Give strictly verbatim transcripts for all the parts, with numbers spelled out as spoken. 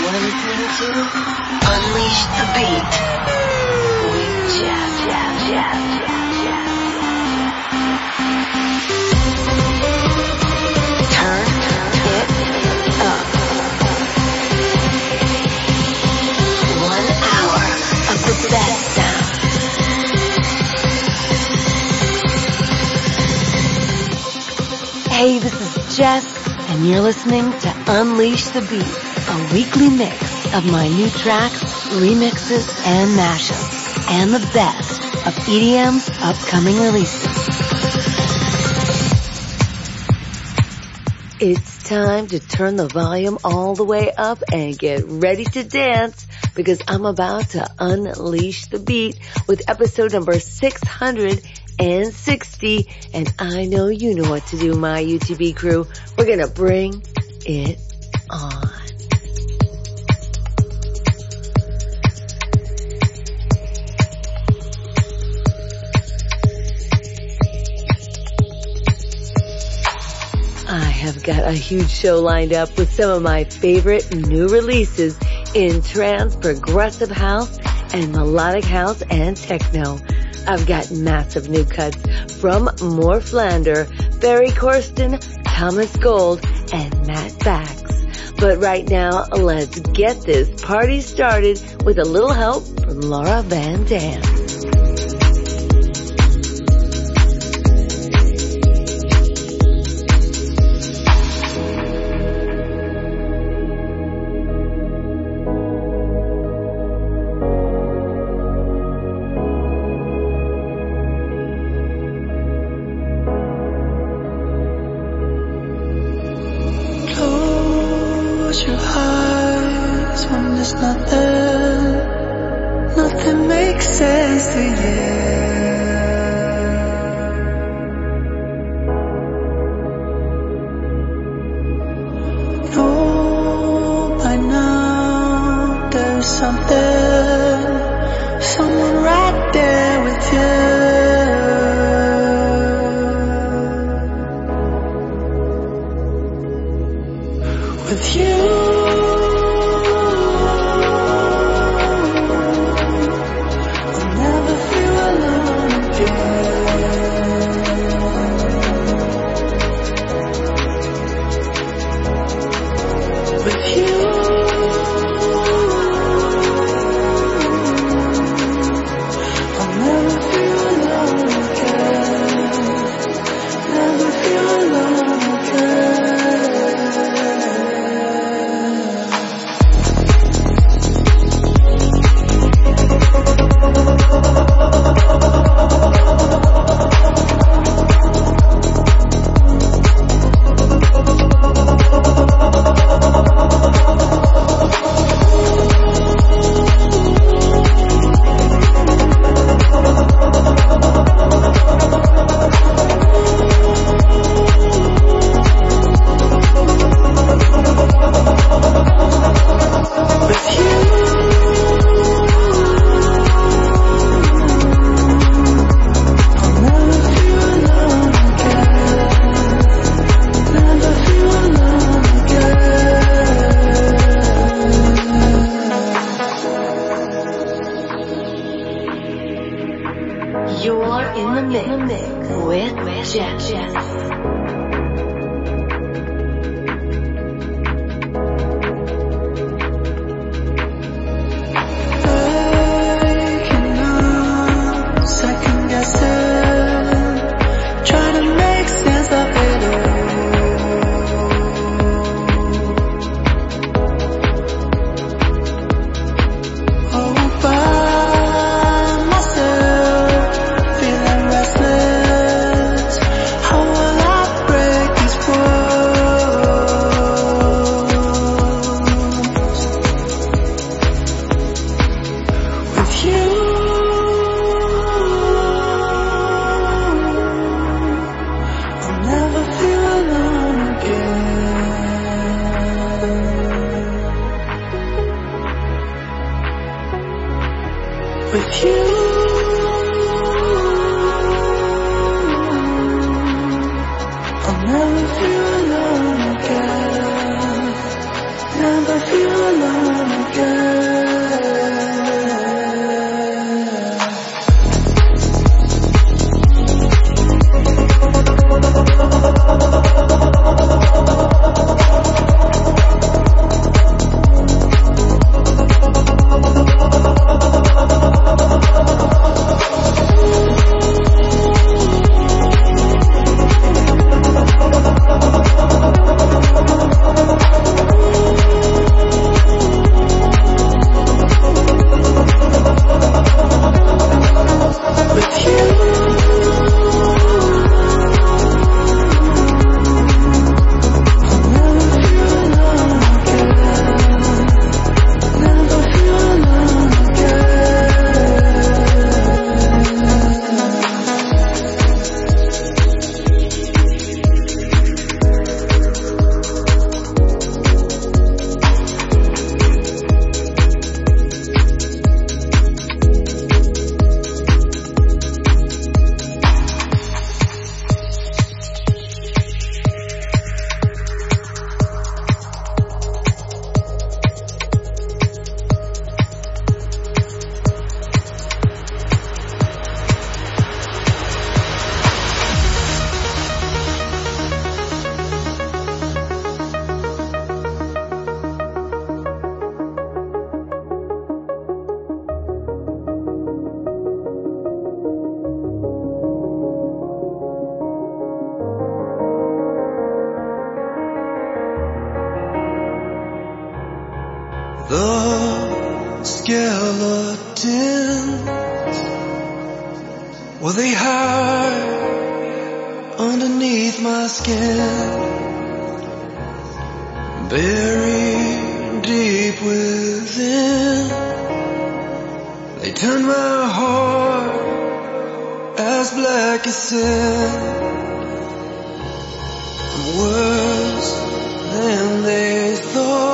listening to Unleash the Beat with Jeff, Jeff, Jeff, Jeff, Jeff. Turn it up. One hour of the best sound. Hey, this is Jess, and you're listening to Unleash the Beat, a weekly mix of my new tracks, remixes, and mashups, and the best of E D M's upcoming releases. It's time to turn the volume all the way up and get ready to dance, because I'm about to unleash the beat with episode number six hundred sixty, and I know you know what to do, my U T B crew. We're gonna bring it on. I have got a huge show lined up with some of my favorite new releases in trance, progressive house, and melodic house and techno. I've got massive new cuts from More Flander, Barry Corsten, Thomas Gold, and Matt Bax. But right now, let's get this party started with a little help from Laura Van Dam. With you, I'll never feel alone again. Never feel alone The skeletons, well, they hide underneath my skin, buried deep within. They turn my heart as black as sin. I'm worse than they thought.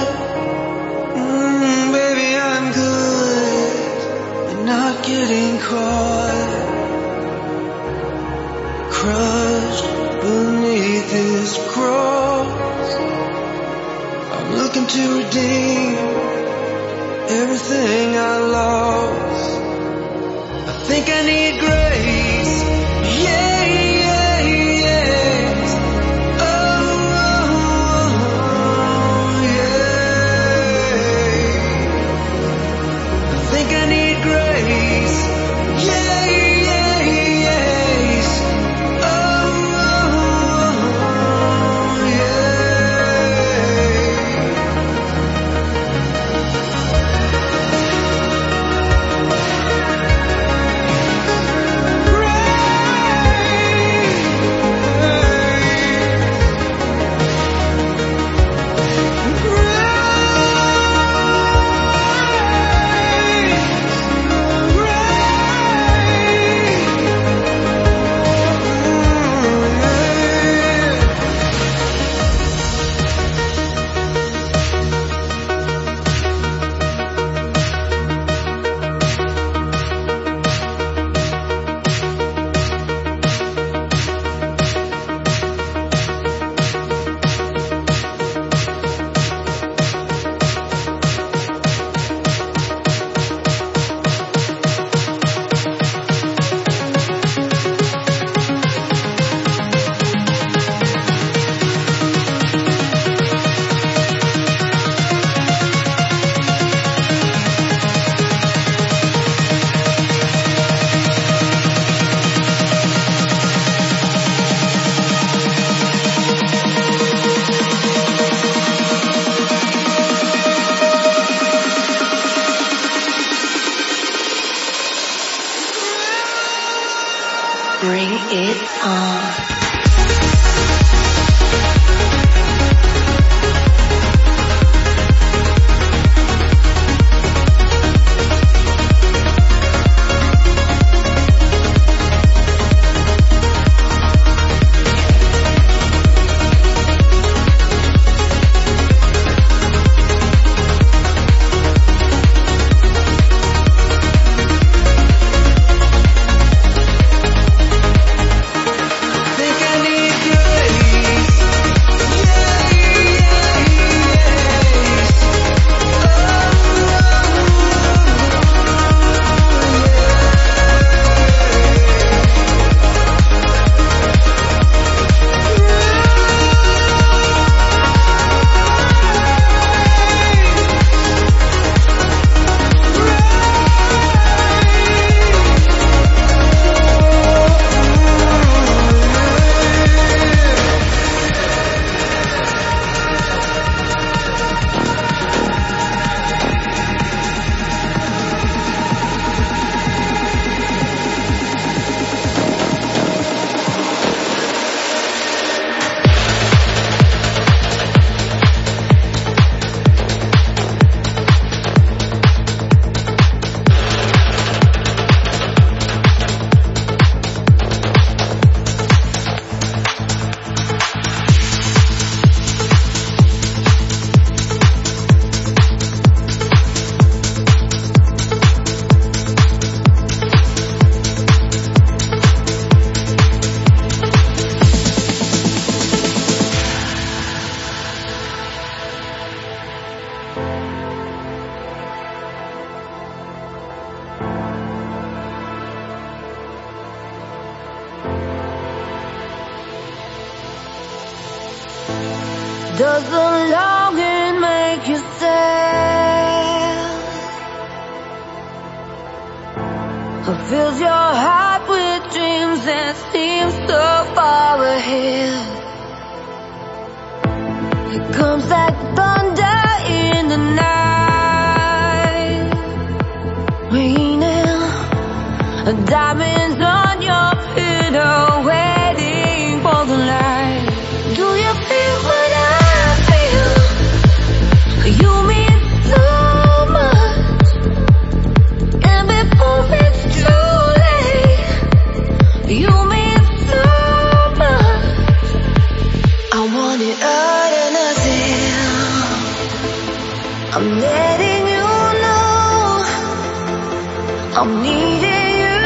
Getting caught, crushed beneath this cross. I'm looking to redeem everything I lost. I think I need grace, yeah, yeah, yes. Oh, oh, oh, yeah. I think I need grace. Yeah, yeah, yes. Oh, oh, oh, Bring it on. Does the longing make you sad? Or fills your heart with dreams that seem so far ahead? It comes like thunder in the night, raining diamonds on your pillow, waiting for the light. Do you feel what I feel? You mean so much, and before it's too late, you mean so much. I want it all or nothing. I'm letting you know I'm needing.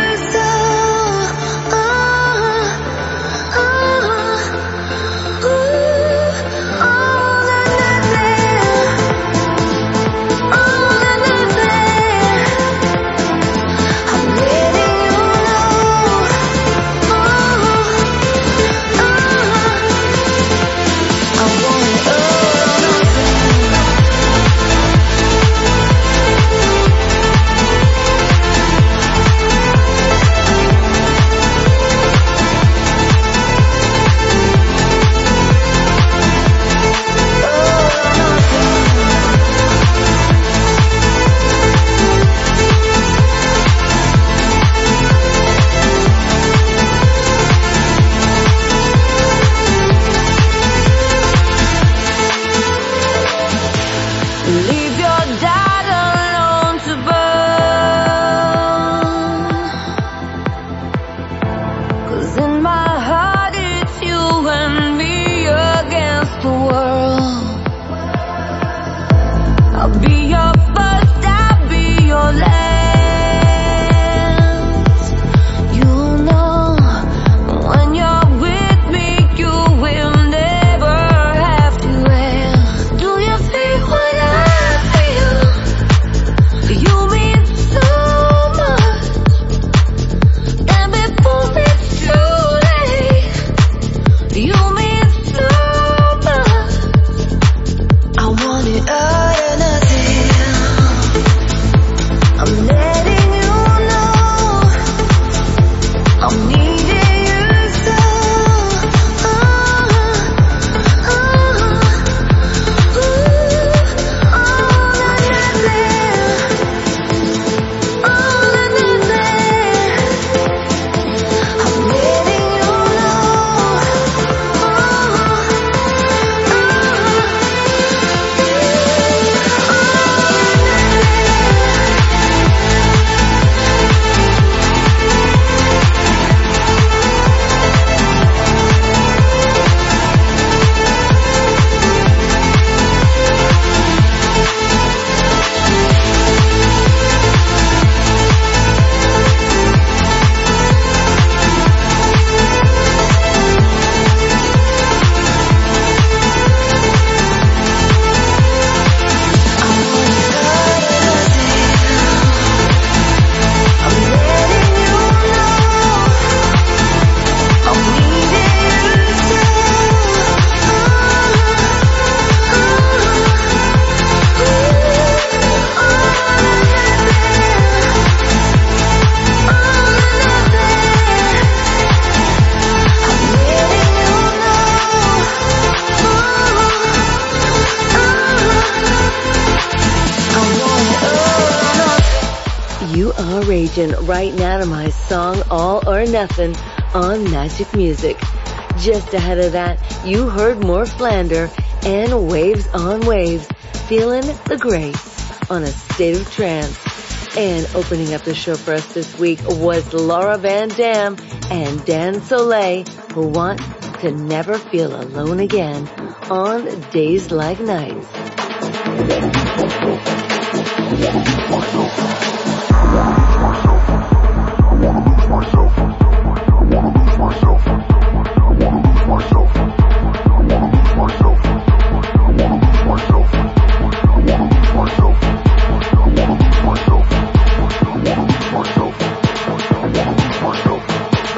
Right now to my song All or Nothing on Magic Music. Just ahead of that, you heard More Flander and Waves on Waves, Feeling the Grace on A State of Trance. And opening up the show for us this week was Laura Van Dam and Dan Soleil, who want to never feel alone again on Days Like Nights.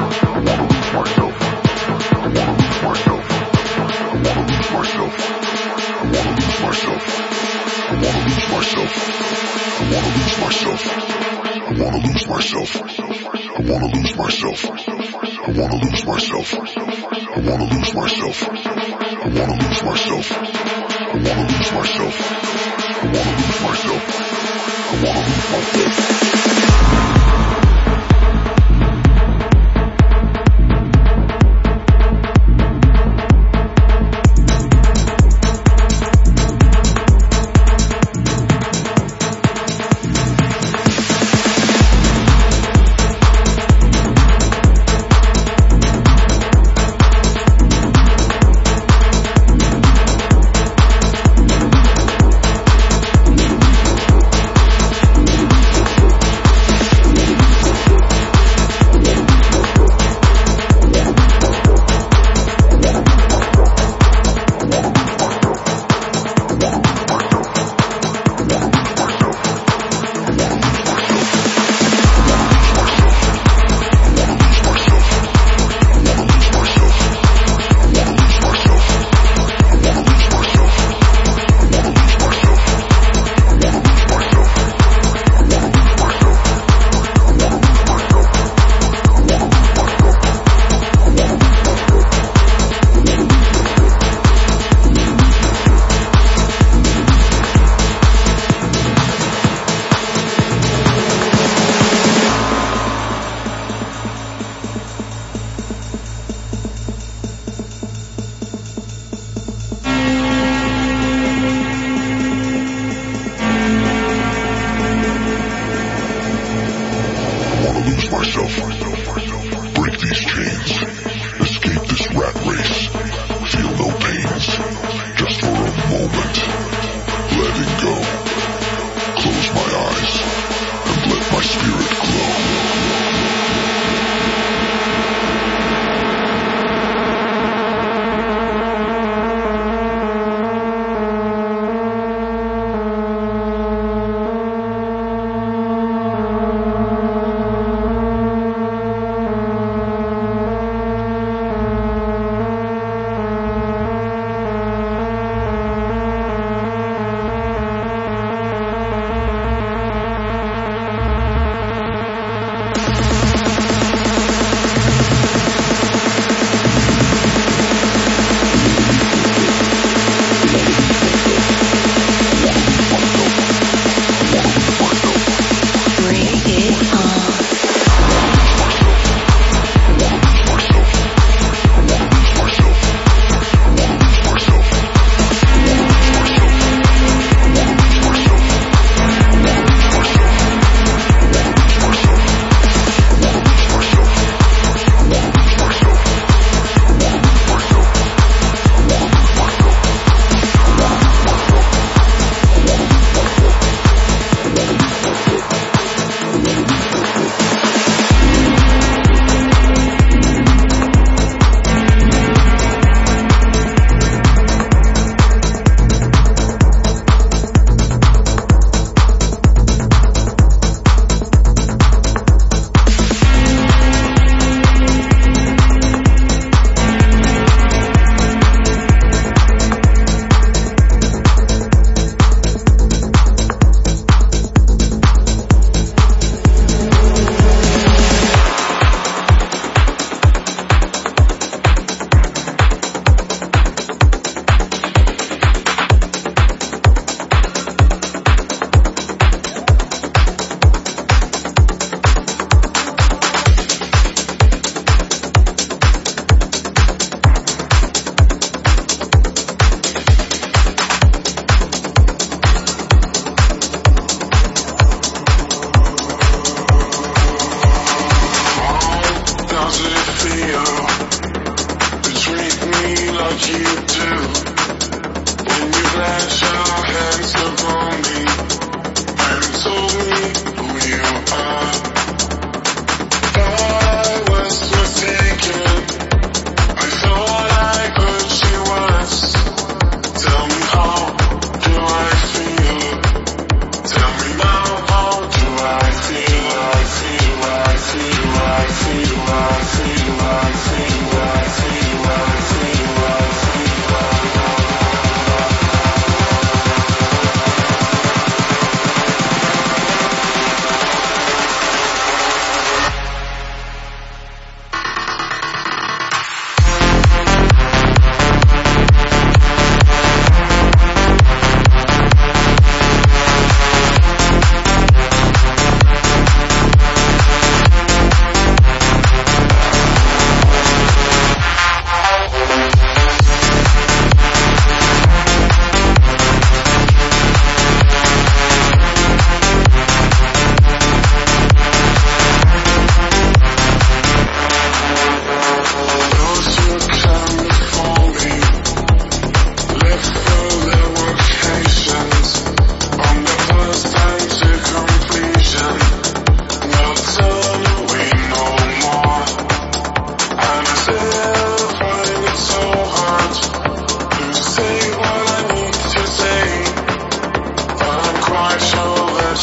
Myself.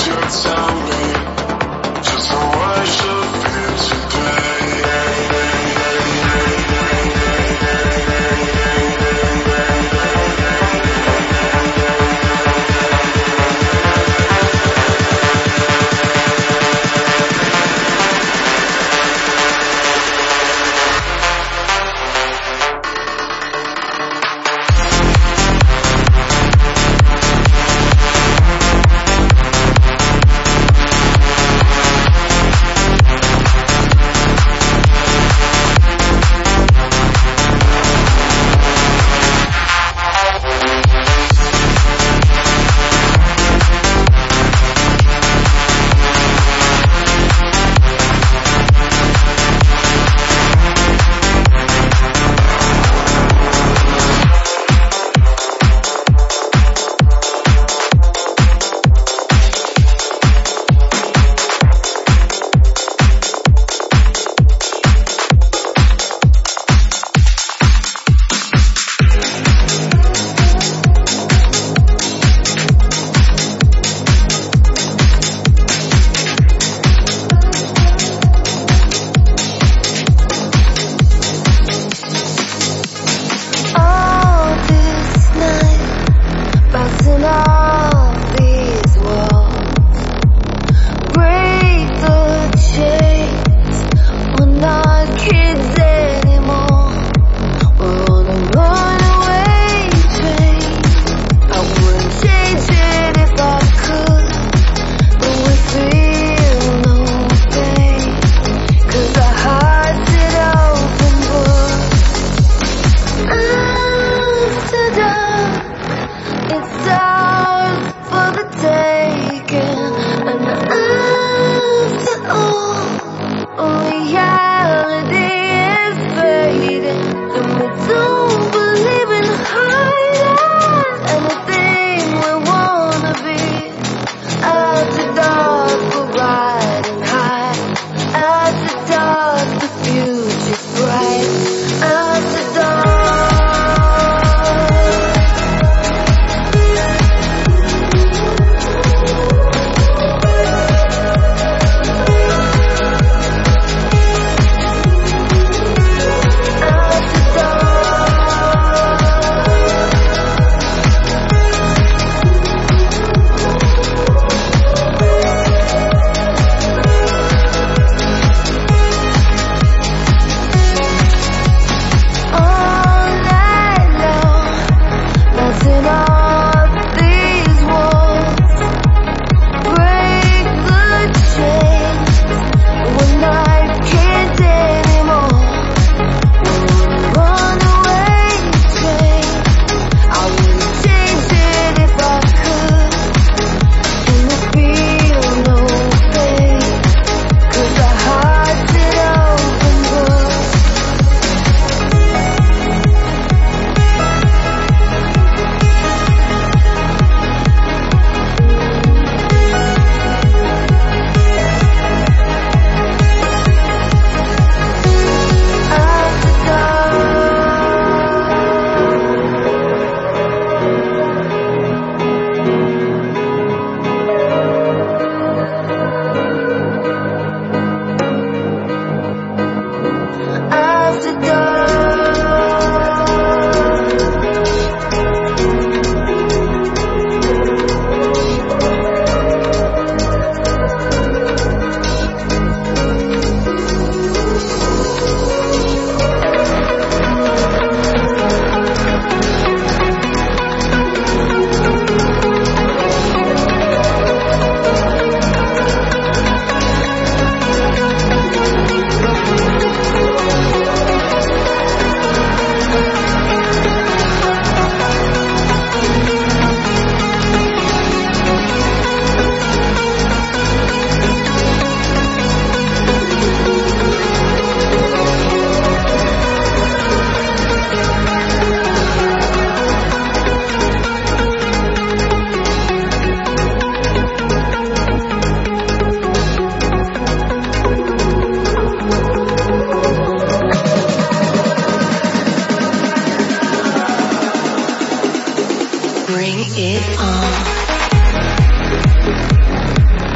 Bring it on.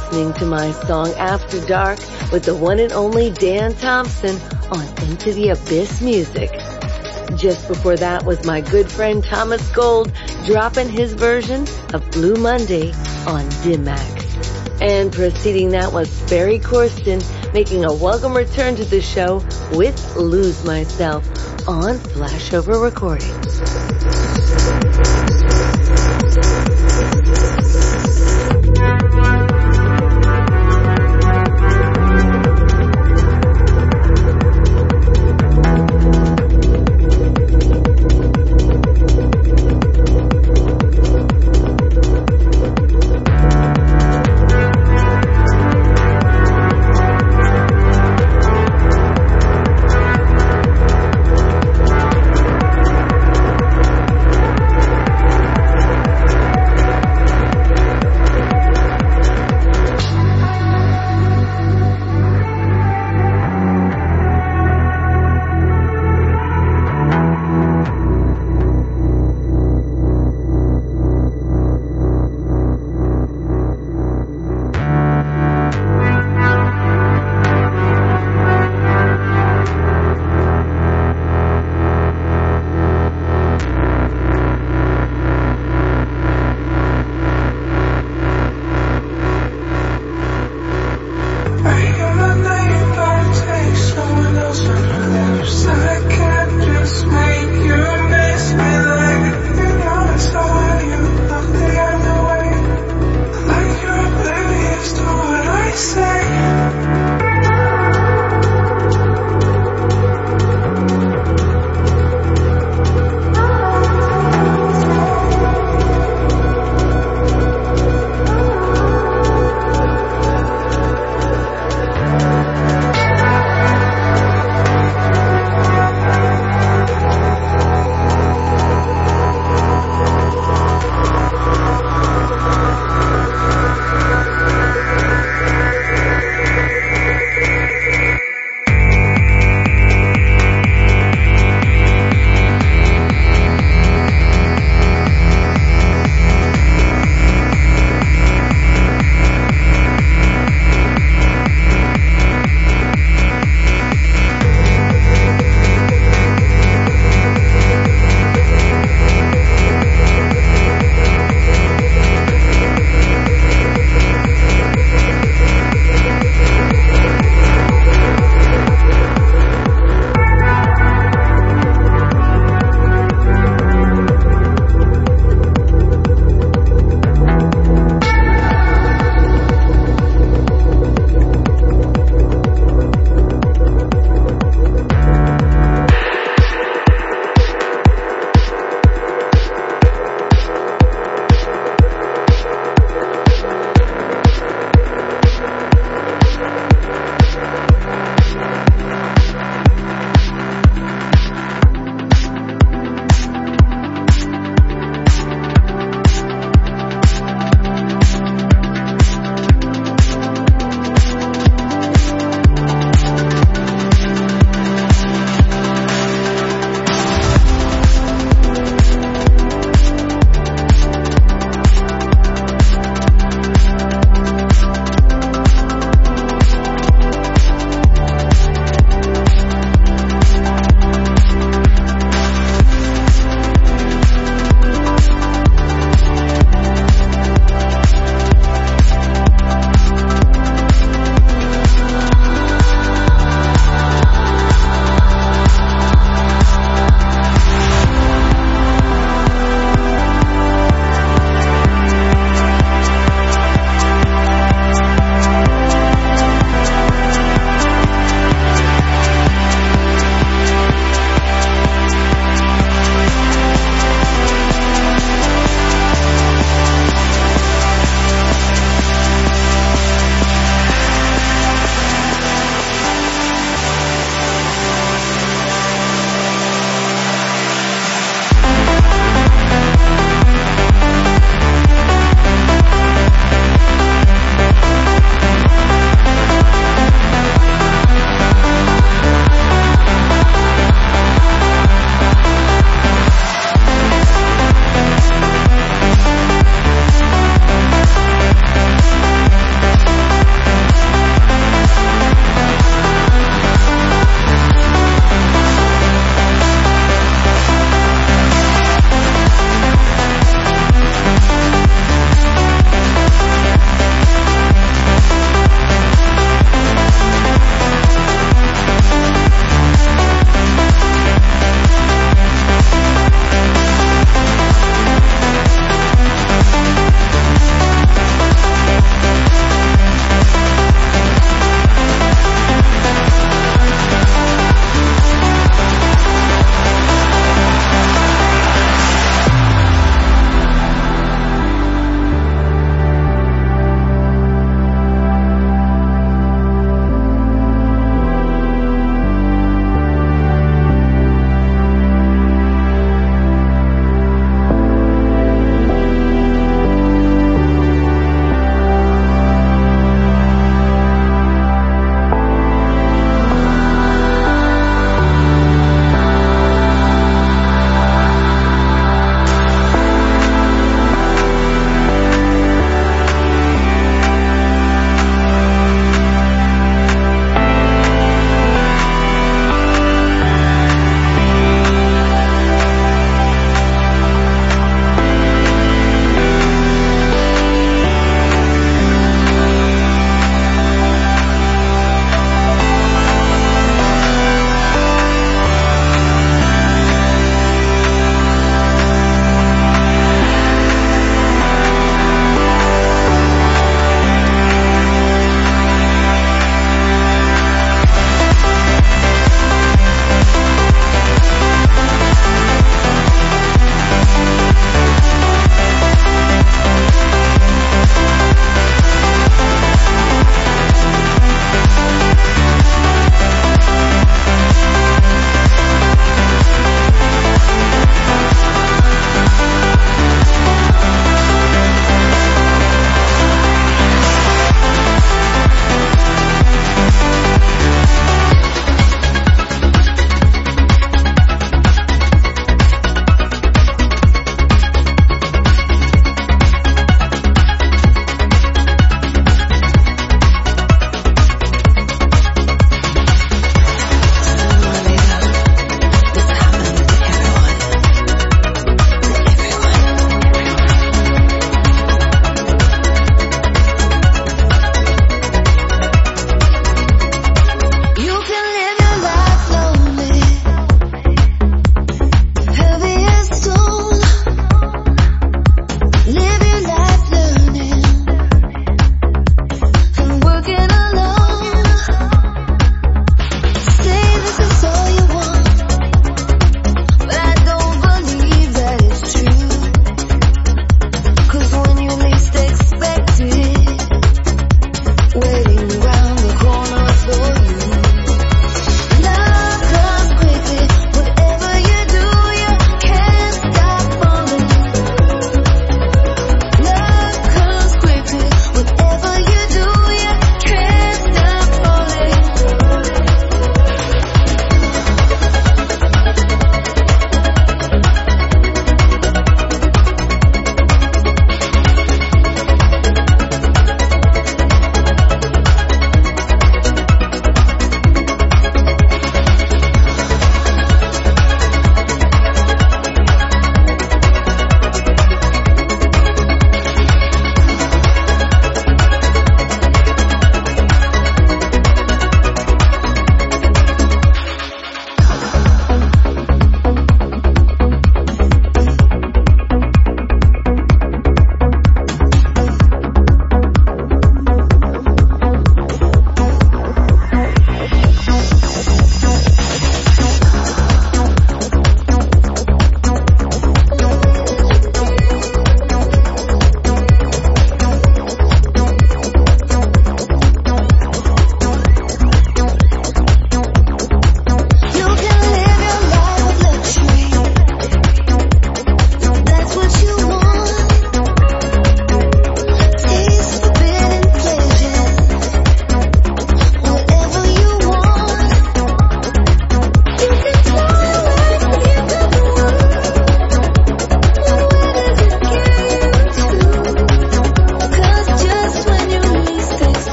listening to my song After Dark with the one and only Dan Thompson on Into the Abyss Music. Just before that was my good friend Thomas Gold dropping his version of Blue Monday on Dimax. And preceding that was Barry Corsten making a welcome return to the show with Lose Myself on Flashover Recordings.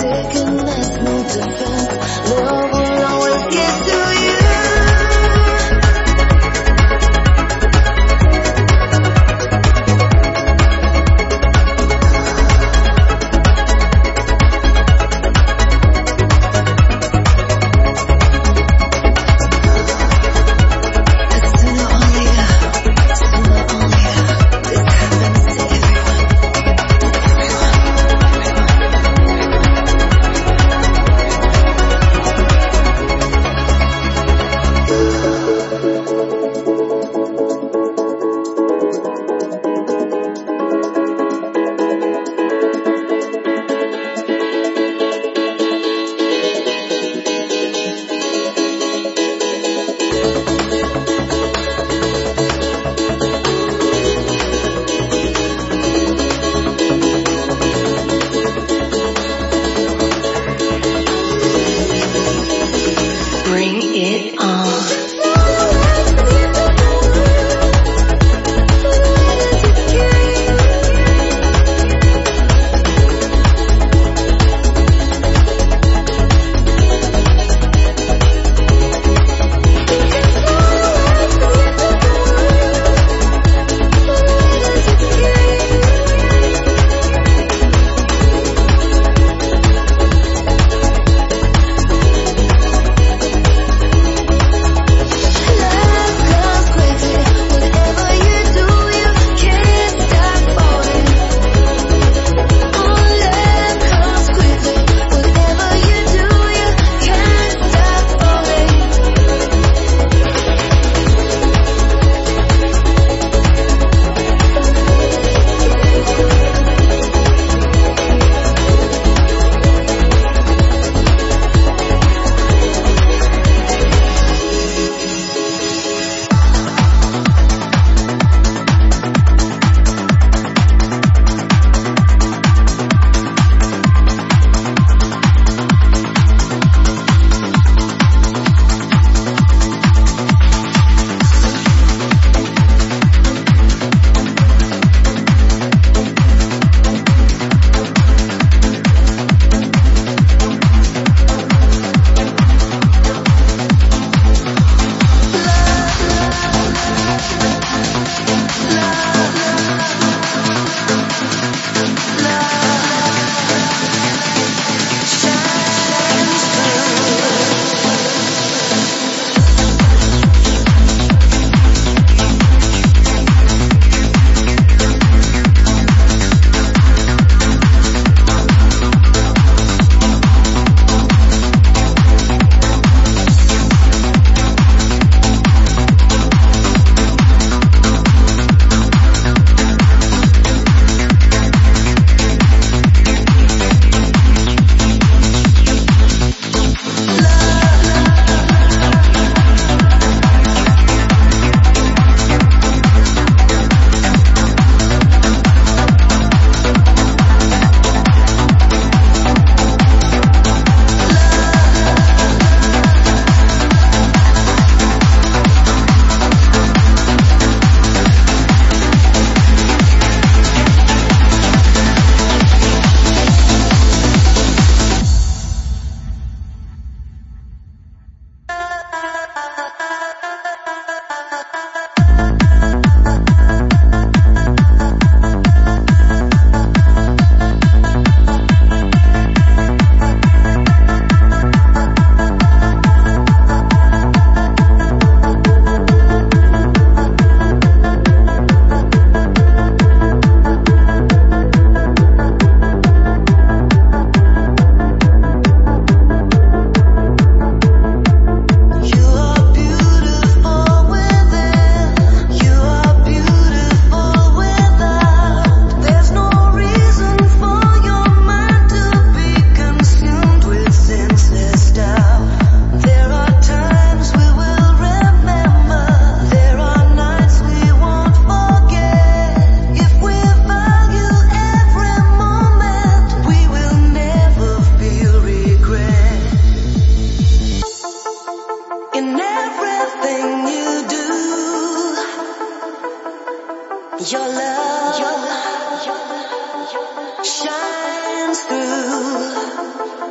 Your love shines through.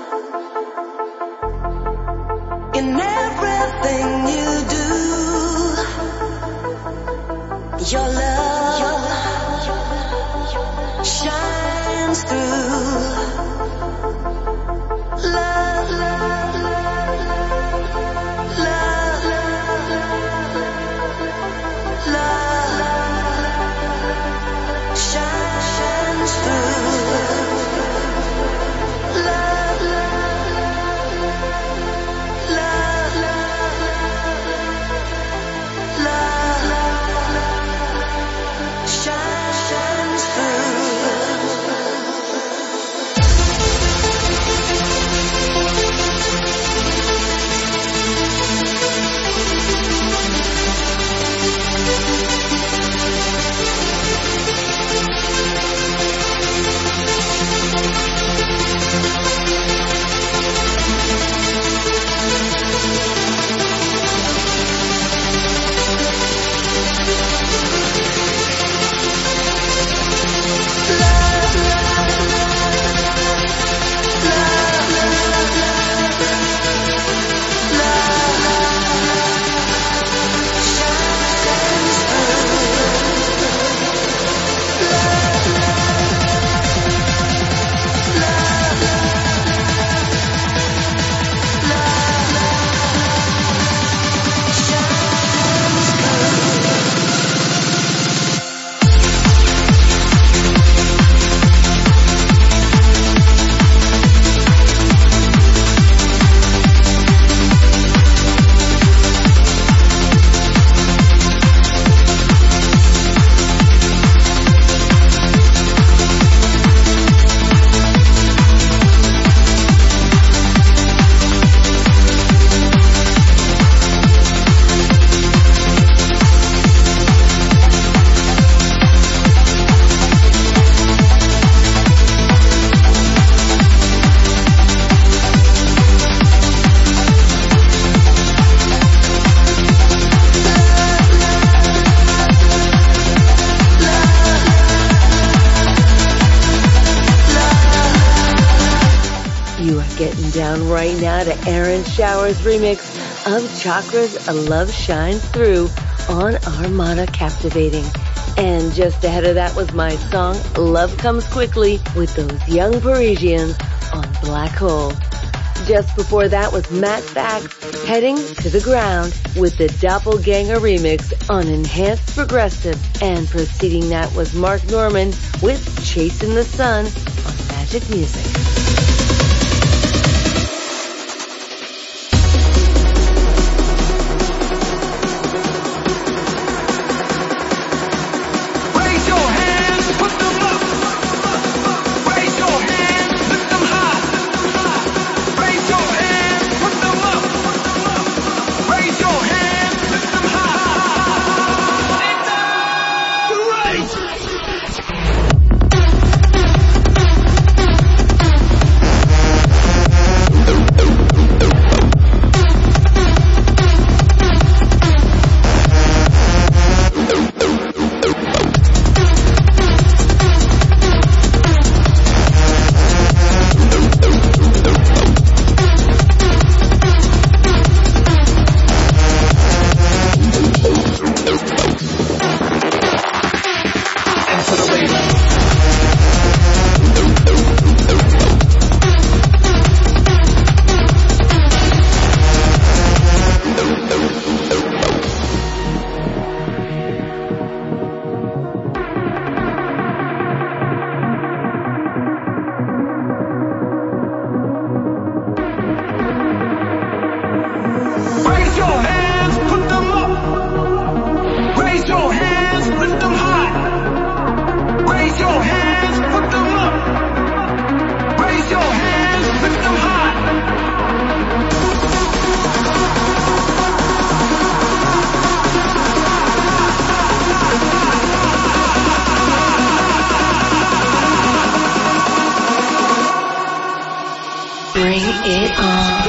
Getting down right now to Aaron Shower's remix of Chakra's Love Shines Through on Armada Captivating. And just ahead of that was my song Love Comes Quickly with those young Parisians on Black Hole. Just before that was Matt Fax Heading to the Ground with the Doppelganger remix on Enhanced Progressive. And preceding that was Mark Norman with Chasing the Sun on Magic Music. Bring it on.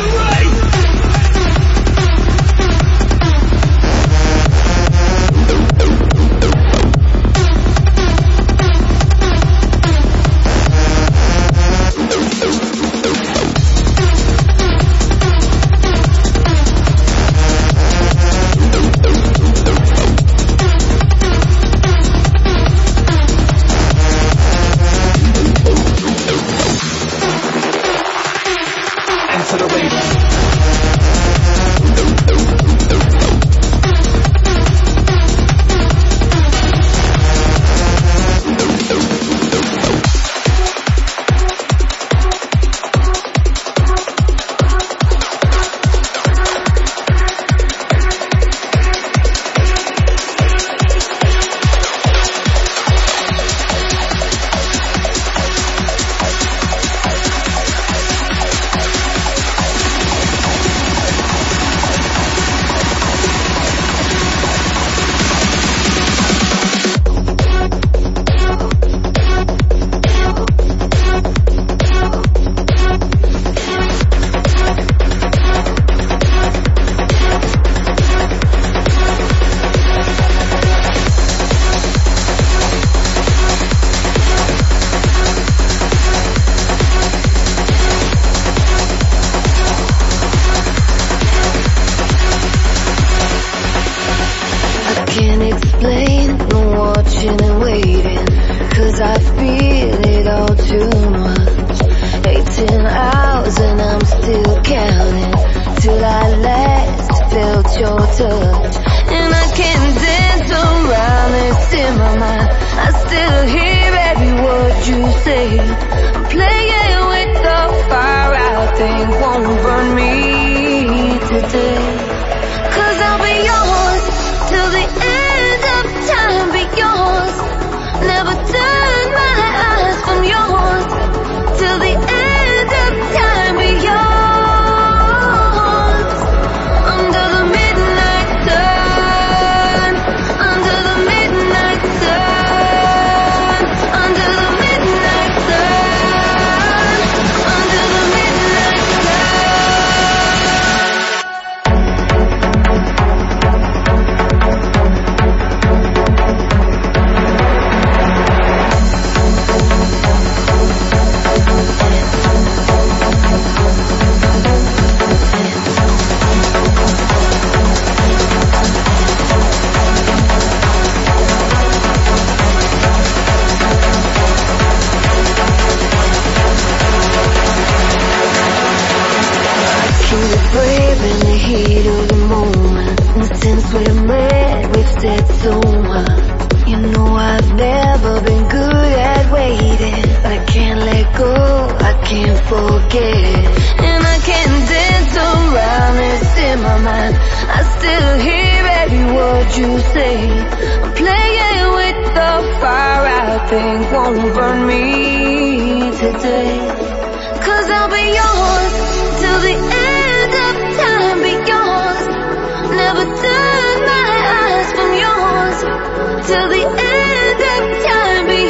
heat of the moment. And since we met, we've said so much. You know I've never been good at waiting. I can't let go, I can't forget. And I can't dance around this in my mind. I still hear every word you say. I'm playing with the fire I think won't burn me today. Cause I'll be yours till the end of time. Be yours, never turn my eyes from yours. Till the end of time. Be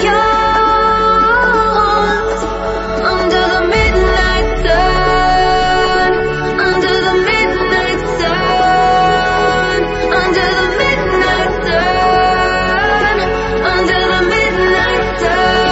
yours, under the midnight sun. Under the midnight sun. Under the midnight sun. Under the midnight sun.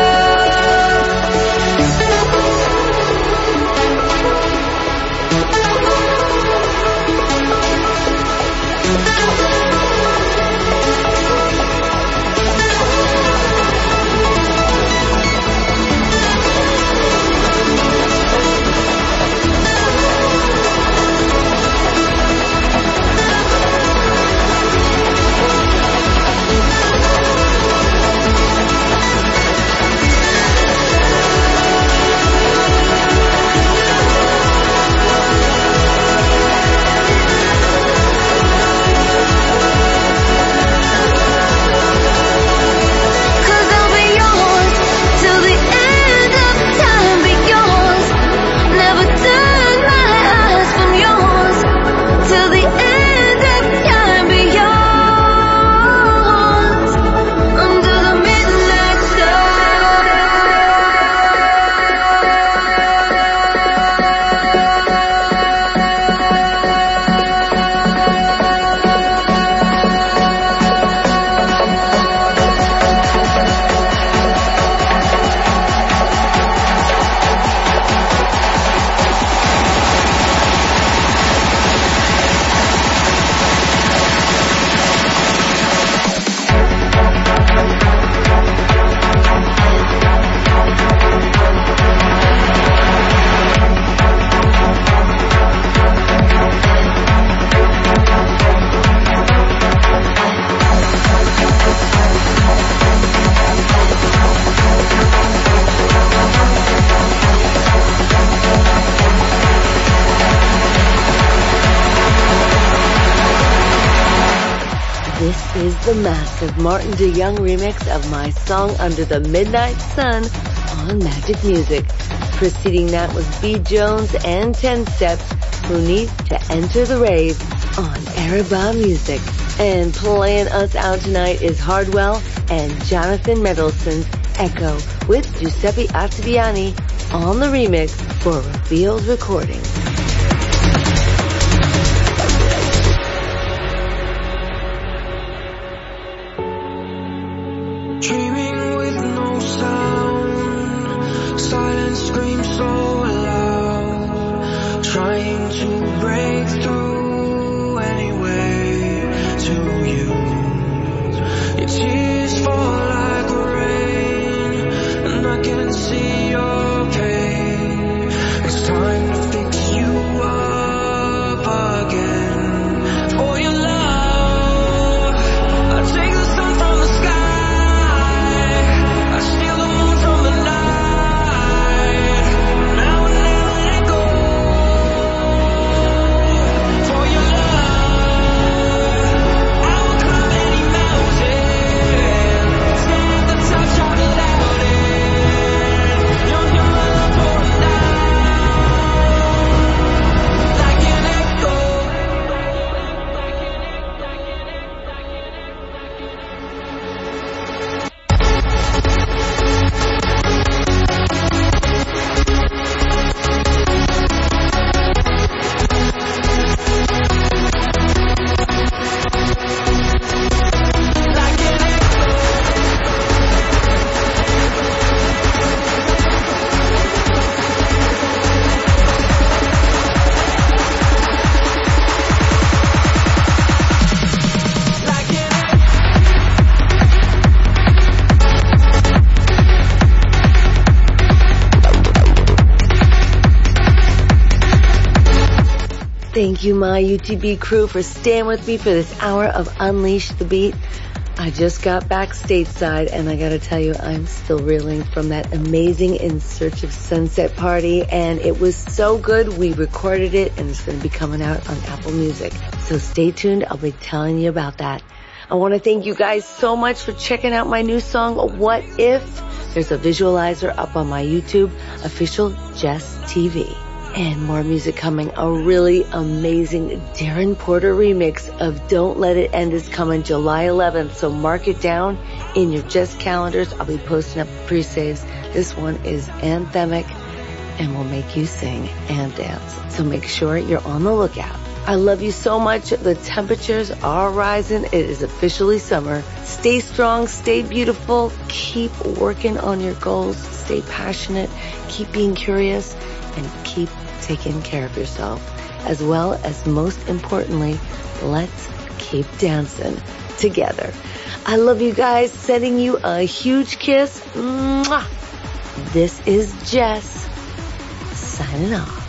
This is the massive Martin DeYoung remix of my song Under the Midnight Sun on Magic Music. Preceding that was B. Jones and ten steps, Who Needs to Enter the Rave on Araba Music. And playing us out tonight is Hardwell and Jonathan Mendelsohn's Echo with Giuseppe Ottaviani on the remix for Revealed Recordings. Dreaming with no sound, silence screams so loud, trying to break through anyway to you. Your tears fall like rain, and I can see your pain. It's time to fix you. Thank you, my U T B crew, for staying with me for this hour of Unleash the Beat. I just got back stateside, and I gotta tell you, I'm still reeling from that amazing In Search of Sunset party, and it was so good, we recorded it, and it's gonna be coming out on Apple Music. So stay tuned, I'll be telling you about that. I want to thank you guys so much for checking out my new song, What If? There's a visualizer up on my YouTube, official Jess T V. And more music coming. A really amazing Darren Porter remix of Don't Let It End is coming July eleventh. So mark it down in your Jess calendars. I'll be posting up pre-saves. This one is anthemic and will make you sing and dance. So make sure you're on the lookout. I love you so much. The temperatures are rising. It is officially summer. Stay strong, stay beautiful, keep working on your goals, stay passionate, keep being curious, and keep taking care of yourself. As well as, most importantly, let's keep dancing together. I love you guys. Sending you a huge kiss. Mwah! This is Jess signing off.